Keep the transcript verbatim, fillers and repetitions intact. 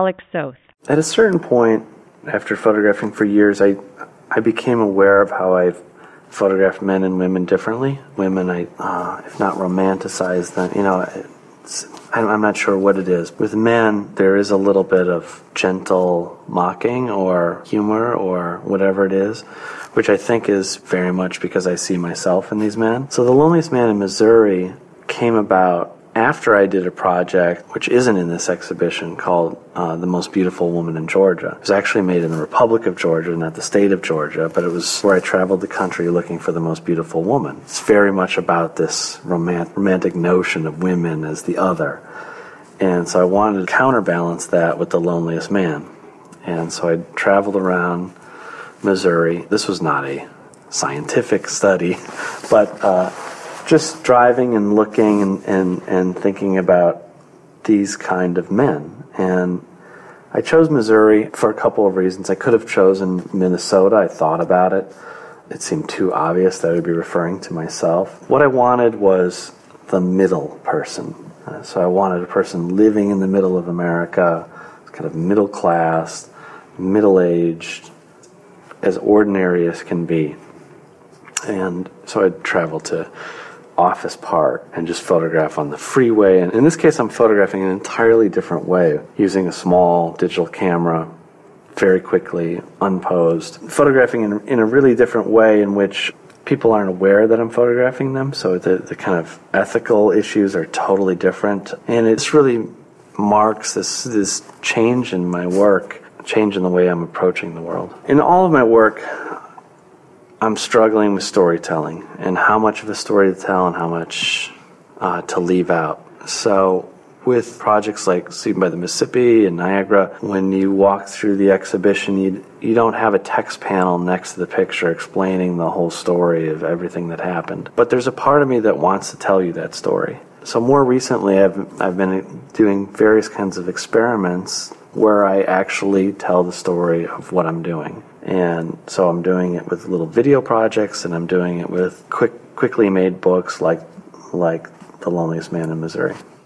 Alex Soth. At a certain point, after photographing for years, I I became aware of how I photographed men and women differently. Women, I, uh, if not romanticize them, you know, it's, I'm not sure what it is. With men, there is a little bit of gentle mocking or humor or whatever it is, which I think is very much because I see myself in these men. So The Loneliest Man in Missouri came about after I did a project, which isn't in this exhibition, called uh, The Most Beautiful Woman in Georgia. It was actually made in the Republic of Georgia, not the state of Georgia, but it was where I traveled the country looking for the most beautiful woman. It's very much about this romant- romantic notion of women as the other. And so I wanted to counterbalance that with The Loneliest Man. And so I traveled around Missouri. This was not a scientific study, but uh, just driving and looking and, and, and thinking about these kind of men. And I chose Missouri for a couple of reasons. I could have chosen Minnesota. I thought about it. It seemed too obvious that I would be referring to myself. What I wanted was the middle person. Uh, so I wanted a person living in the middle of America, kind of middle class, middle-aged, as ordinary as can be. And so I'd travel to Office Park and just photograph on the freeway. And in this case, I'm photographing an entirely different way, using a small digital camera, very quickly, unposed. Photographing in, in a really different way in which people aren't aware that I'm photographing them, so the, the kind of ethical issues are totally different. And it really marks this, this change in my work, change in the way I'm approaching the world. In all of my work, I'm struggling with storytelling and how much of a story to tell and how much uh, to leave out. So with projects like Sleeping by the Mississippi and Niagara, when you walk through the exhibition, you, you don't have a text panel next to the picture explaining the whole story of everything that happened. But there's a part of me that wants to tell you that story. So more recently, I've, I've been doing various kinds of experiments where I actually tell the story of what I'm doing. And so I'm doing it with little video projects, and I'm doing it with quick, quickly made books like like The Loneliest Man in Missouri.